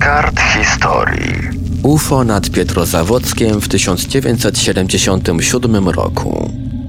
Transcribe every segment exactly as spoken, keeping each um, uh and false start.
kart historii. U F O nad Pietrozawodzkiem w tysiąc dziewięćset siedemdziesiątym siódmym roku.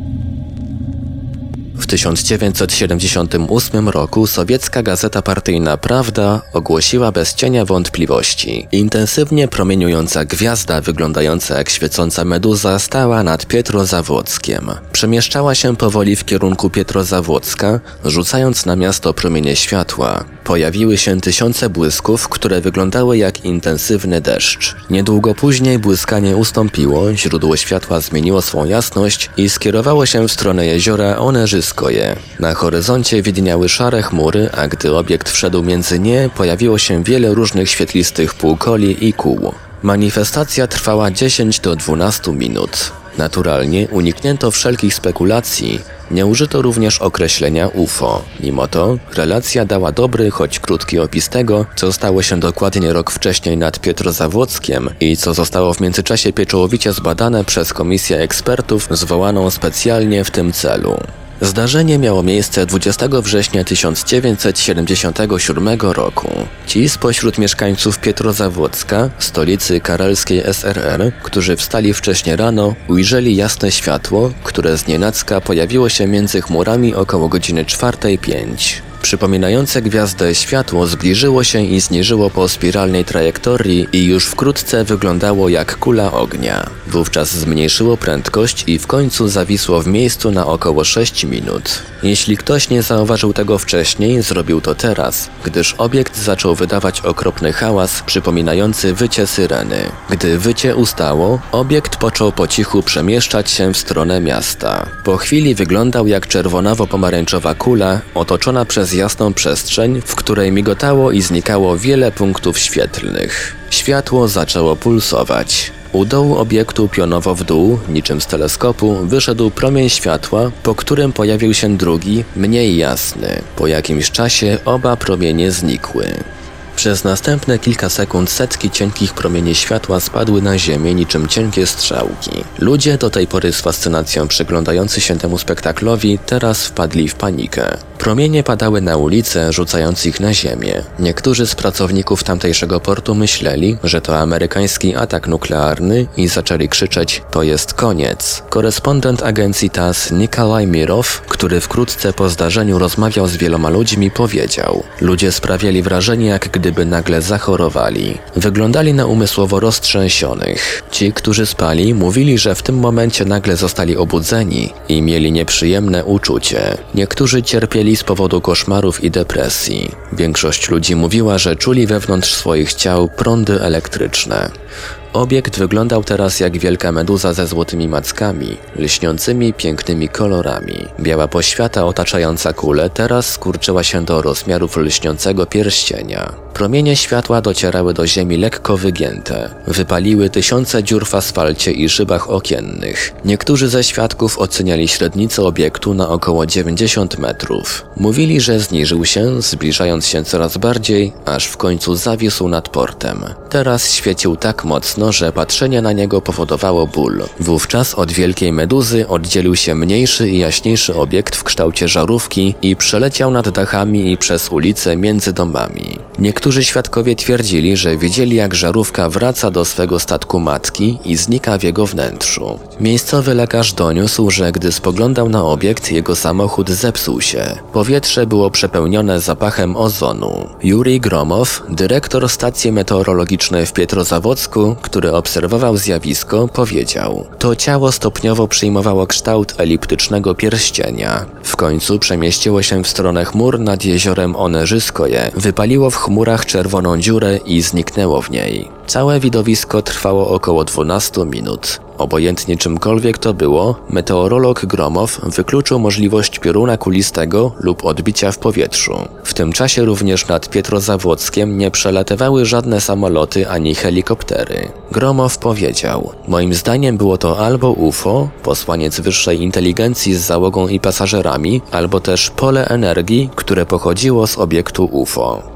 W tysiąc dziewięćset siedemdziesiątym ósmym roku sowiecka gazeta partyjna Prawda ogłosiła bez cienia wątpliwości: intensywnie promieniująca gwiazda wyglądająca jak świecąca meduza stała nad Pietrozawodzkiem. Przemieszczała się powoli w kierunku Pietrozawodzka, rzucając na miasto promienie światła. Pojawiły się tysiące błysków, które wyglądały jak intensywny deszcz. Niedługo później błyskanie ustąpiło, źródło światła zmieniło swą jasność i skierowało się w stronę jeziora Oneżyskoje. Na horyzoncie widniały szare chmury, a gdy obiekt wszedł między nie, pojawiło się wiele różnych świetlistych półkuli i kół. Manifestacja trwała dziesięć do dwunastu minut. Naturalnie uniknięto wszelkich spekulacji, nie użyto również określenia U F O. Mimo to relacja dała dobry, choć krótki opis tego, co stało się dokładnie rok wcześniej nad Pietrozawodzkiem i co zostało w międzyczasie pieczołowicie zbadane przez komisję ekspertów zwołaną specjalnie w tym celu. Zdarzenie miało miejsce dwudziestego września tysiąc dziewięćset siedemdziesiątego siódmego roku. Ci spośród mieszkańców Pietrozawodzka, stolicy karelskiej S R R, którzy wstali wcześnie rano, ujrzeli jasne światło, które znienacka pojawiło się między chmurami około godziny czwartej pięć. Przypominające gwiazdę światło zbliżyło się i zniżyło po spiralnej trajektorii i już wkrótce wyglądało jak kula ognia. Wówczas zmniejszyło prędkość i w końcu zawisło w miejscu na około sześć minut. Jeśli ktoś nie zauważył tego wcześniej, zrobił to teraz, gdyż obiekt zaczął wydawać okropny hałas przypominający wycie syreny. Gdy wycie ustało, obiekt począł po cichu przemieszczać się w stronę miasta. Po chwili wyglądał jak czerwonawo-pomarańczowa kula otoczona przez jasną przestrzeń, w której migotało i znikało wiele punktów świetlnych. Światło zaczęło pulsować. U dołu obiektu pionowo w dół, niczym z teleskopu, wyszedł promień światła, po którym pojawił się drugi, mniej jasny. Po jakimś czasie oba promienie znikły. Przez następne kilka sekund setki cienkich promieni światła spadły na ziemię niczym cienkie strzałki. Ludzie, do tej pory z fascynacją przyglądający się temu spektaklowi, teraz wpadli w panikę. Promienie padały na ulice, rzucając ich na ziemię. Niektórzy z pracowników tamtejszego portu myśleli, że to amerykański atak nuklearny i zaczęli krzyczeć: to jest koniec. Korespondent agencji T A S S Nikolaj Mirow, który wkrótce po zdarzeniu rozmawiał z wieloma ludźmi, powiedział: ludzie sprawiali wrażenie, jak gdyby nagle zachorowali. Wyglądali na umysłowo roztrzęsionych. Ci, którzy spali, mówili, że w tym momencie nagle zostali obudzeni i mieli nieprzyjemne uczucie. Niektórzy cierpieli z powodu koszmarów i depresji. Większość ludzi mówiła, że czuli wewnątrz swoich ciał prądy elektryczne. Obiekt wyglądał teraz jak wielka meduza ze złotymi mackami, lśniącymi pięknymi kolorami. Biała poświata otaczająca kulę teraz skurczyła się do rozmiarów lśniącego pierścienia. Promienie światła docierały do ziemi lekko wygięte. Wypaliły tysiące dziur w asfalcie i szybach okiennych. Niektórzy ze świadków oceniali średnicę obiektu na około dziewięćdziesiąt metrów. Mówili, że zniżył się, zbliżając się coraz bardziej, aż w końcu zawisł nad portem. Teraz świecił tak mocno, że patrzenie na niego powodowało ból. Wówczas od wielkiej meduzy oddzielił się mniejszy i jaśniejszy obiekt w kształcie żarówki i przeleciał nad dachami i przez ulice między domami. Niektórzy świadkowie twierdzili, że widzieli, jak żarówka wraca do swego statku matki i znika w jego wnętrzu. Miejscowy lekarz doniósł, że gdy spoglądał na obiekt, jego samochód zepsuł się. Powietrze było przepełnione zapachem ozonu. Jurij Gromow, dyrektor stacji meteorologicznej w Pietrozawodzku, który obserwował zjawisko, powiedział: to ciało stopniowo przyjmowało kształt eliptycznego pierścienia. W końcu przemieściło się w stronę chmur nad jeziorem Oneżyskoje, wypaliło w chmurach czerwoną dziurę i zniknęło w niej. Całe widowisko trwało około dwunastu minut. Obojętnie czymkolwiek to było, meteorolog Gromow wykluczył możliwość pioruna kulistego lub odbicia w powietrzu. W tym czasie również nad Pietrozawodzkiem nie przelatywały żadne samoloty ani helikoptery. Gromow powiedział: moim zdaniem było to albo U F O, posłaniec wyższej inteligencji z załogą i pasażerami, albo też pole energii, które pochodziło z obiektu U F O.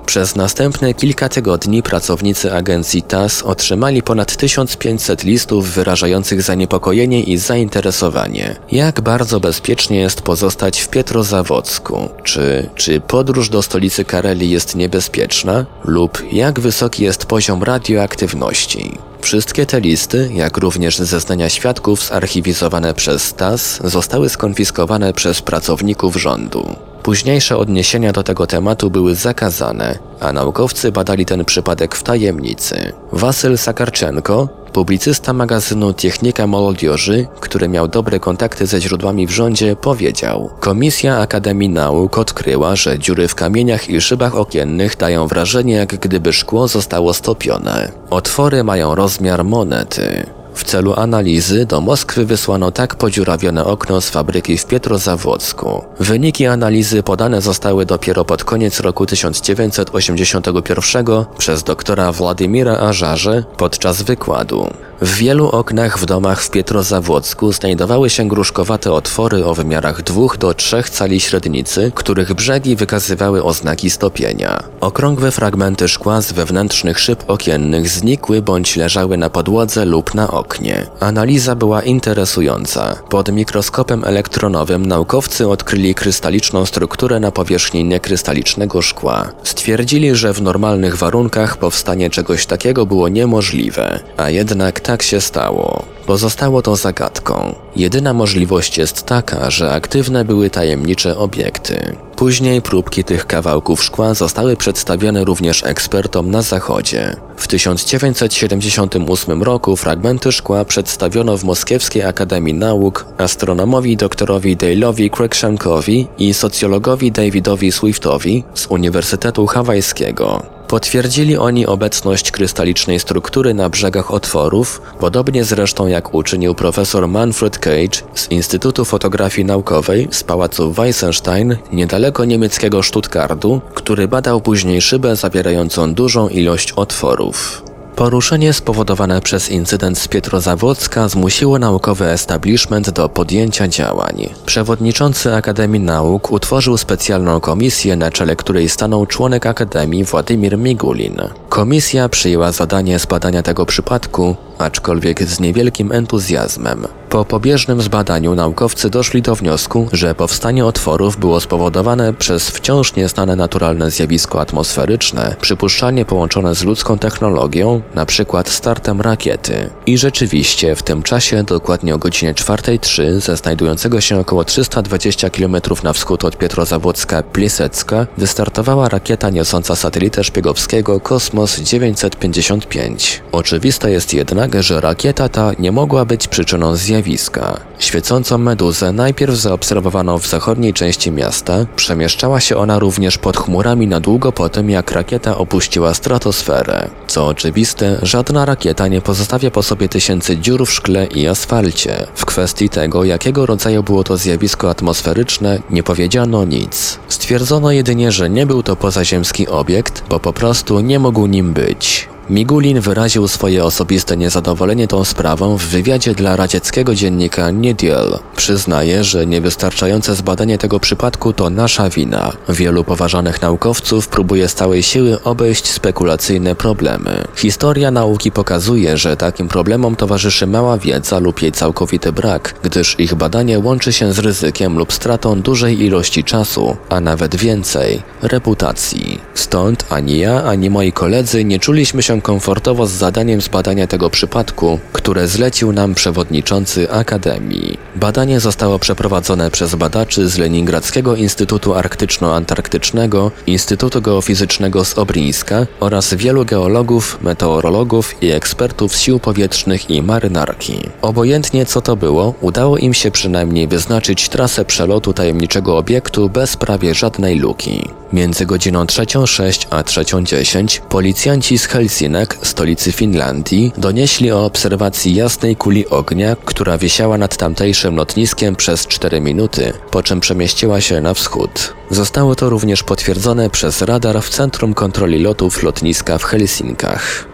Przez następne kilka tygodni pracownicy agencji T A S S otrzymali ponad tysiąc pięćset listów wyrażających zaniepokojenie i zainteresowanie. Jak bardzo bezpiecznie jest pozostać w Pietrozawodzku? Czy, czy podróż do stolicy Karelii jest niebezpieczna? Lub jak wysoki jest poziom radioaktywności? Wszystkie te listy, jak również zeznania świadków zarchiwizowane przez T A S S, zostały skonfiskowane przez pracowników rządu. Późniejsze odniesienia do tego tematu były zakazane, a naukowcy badali ten przypadek w tajemnicy. Wasyl Sakarczenko, publicysta magazynu Technika Molodioży, który miał dobre kontakty ze źródłami w rządzie, powiedział: Komisja Akademii Nauk odkryła, że dziury w kamieniach i szybach okiennych dają wrażenie, jak gdyby szkło zostało stopione. Otwory mają rozmiar monety. W celu analizy do Moskwy wysłano tak podziurawione okno z fabryki w Pietrozawodzku. Wyniki analizy podane zostały dopiero pod koniec roku tysiąc dziewięćset osiemdziesiątego pierwszego przez doktora Władimira Ażarze podczas wykładu. W wielu oknach w domach w Pietrozawodzku znajdowały się gruszkowate otwory o wymiarach dwóch do trzech cali średnicy, których brzegi wykazywały oznaki stopienia. Okrągłe fragmenty szkła z wewnętrznych szyb okiennych znikły bądź leżały na podłodze lub na oknie. Analiza była interesująca. Pod mikroskopem elektronowym naukowcy odkryli krystaliczną strukturę na powierzchni niekrystalicznego szkła. Stwierdzili, że w normalnych warunkach powstanie czegoś takiego było niemożliwe, a jednak tak się stało. Pozostało to zagadką. Jedyna możliwość jest taka, że aktywne były tajemnicze obiekty. Później próbki tych kawałków szkła zostały przedstawione również ekspertom na zachodzie. W tysiąc dziewięćset siedemdziesiątym ósmym roku fragmenty szkła przedstawiono w Moskiewskiej Akademii Nauk astronomowi doktorowi Dale'owi Cruikshankowi i socjologowi Davidowi Swiftowi z Uniwersytetu Hawajskiego. Potwierdzili oni obecność krystalicznej struktury na brzegach otworów, podobnie zresztą jak uczynił profesor Manfred Cage z Instytutu Fotografii Naukowej z Pałacu Weissenstein niedaleko niemieckiego Stuttgartu, który badał później szybę zawierającą dużą ilość otworów. Poruszenie spowodowane przez incydent z Pietrozawodzka zmusiło naukowy establishment do podjęcia działań. Przewodniczący Akademii Nauk utworzył specjalną komisję, na czele której stanął członek Akademii Władimir Migulin. Komisja przyjęła zadanie zbadania tego przypadku, aczkolwiek z niewielkim entuzjazmem. Po pobieżnym zbadaniu naukowcy doszli do wniosku, że powstanie otworów było spowodowane przez wciąż nieznane naturalne zjawisko atmosferyczne, przypuszczalnie połączone z ludzką technologią, na przykład startem rakiety. I rzeczywiście w tym czasie, dokładnie o godzinie czwartej trzy, ze znajdującego się około trzysta dwadzieścia kilometrów na wschód od Pietrozawodzka Plisecka, wystartowała rakieta niosąca satelitę szpiegowskiego Kosmos dziewięćset pięćdziesiąt pięć. Oczywiste jest jednak, że rakieta ta nie mogła być przyczyną zjawiska. Świecącą meduzę najpierw zaobserwowano w zachodniej części miasta, przemieszczała się ona również pod chmurami na długo po tym, jak rakieta opuściła stratosferę. Co oczywiste, żadna rakieta nie pozostawia po sobie tysięcy dziur w szkle i asfalcie. W kwestii tego, jakiego rodzaju było to zjawisko atmosferyczne, nie powiedziano nic. Stwierdzono jedynie, że nie był to pozaziemski obiekt, bo po prostu nie mógł nim być. Migulin wyraził swoje osobiste niezadowolenie tą sprawą w wywiadzie dla radzieckiego dziennika Niedziel. Przyznaje, że niewystarczające zbadanie tego przypadku to nasza wina. Wielu poważanych naukowców próbuje z całej siły obejść spekulacyjne problemy. Historia nauki pokazuje, że takim problemom towarzyszy mała wiedza lub jej całkowity brak, gdyż ich badanie łączy się z ryzykiem lub stratą dużej ilości czasu, a nawet więcej, reputacji. Stąd ani ja, ani moi koledzy nie czuliśmy się komfortowo z zadaniem zbadania tego przypadku, które zlecił nam przewodniczący Akademii. Badanie zostało przeprowadzone przez badaczy z Leningradzkiego Instytutu Arktyczno-Antarktycznego, Instytutu Geofizycznego z Obrińska oraz wielu geologów, meteorologów i ekspertów z sił powietrznych i marynarki. Obojętnie co to było, udało im się przynajmniej wyznaczyć trasę przelotu tajemniczego obiektu bez prawie żadnej luki. Między godziną trzecią sześć a trzecią dziesięć policjanci z Helsinek, stolicy Finlandii, donieśli o obserwacji jasnej kuli ognia, która wisiała nad tamtejszym lotniskiem przez cztery minuty, po czym przemieściła się na wschód. Zostało to również potwierdzone przez radar w Centrum Kontroli Lotów lotniska w Helsinkach.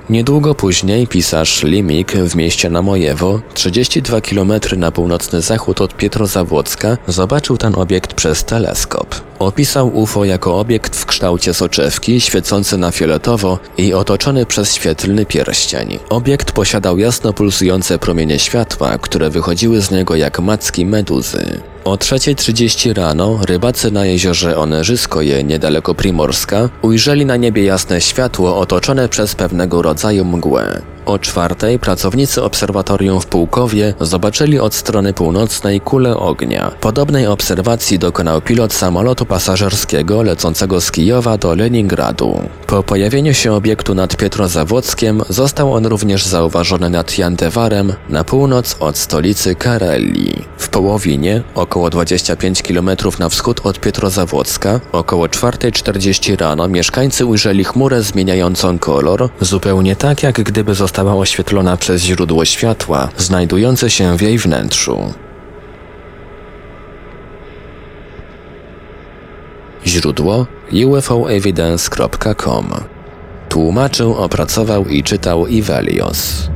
Niedługo później pisarz Limik w mieście Namojewo, trzydzieści dwa kilometry na północny zachód od Pietrozawłodzka, zobaczył ten obiekt przez teleskop. Opisał U F O jako obiekt w kształcie soczewki, świecący na fioletowo i otoczony przez świetlny pierścień. Obiekt posiadał jasno pulsujące promienie światła, które wychodziły z niego jak macki meduzy. O trzeciej trzydzieści rano rybacy na jeziorze Onerzyskoje, niedaleko Primorska, ujrzeli na niebie jasne światło otoczone przez pewnego rodzaju mgłę. O czwartej pracownicy obserwatorium w Pułkowie zobaczyli od strony północnej kulę ognia. Podobnej obserwacji dokonał pilot samolotu pasażerskiego lecącego z Kijowa do Leningradu. Po pojawieniu się obiektu nad Pietrozawłodzkiem został on również zauważony nad Jandewarem na północ od stolicy Karelii. W Połowinie, około dwadzieścia pięć kilometrów na wschód od Pietrozawłodzka, około czwartej czterdzieści rano mieszkańcy ujrzeli chmurę zmieniającą kolor, zupełnie tak jak gdyby została Została oświetlona przez źródło światła, znajdujące się w jej wnętrzu. Źródło U F O evidence kropka com. Tłumaczył, opracował i czytał Ivelios.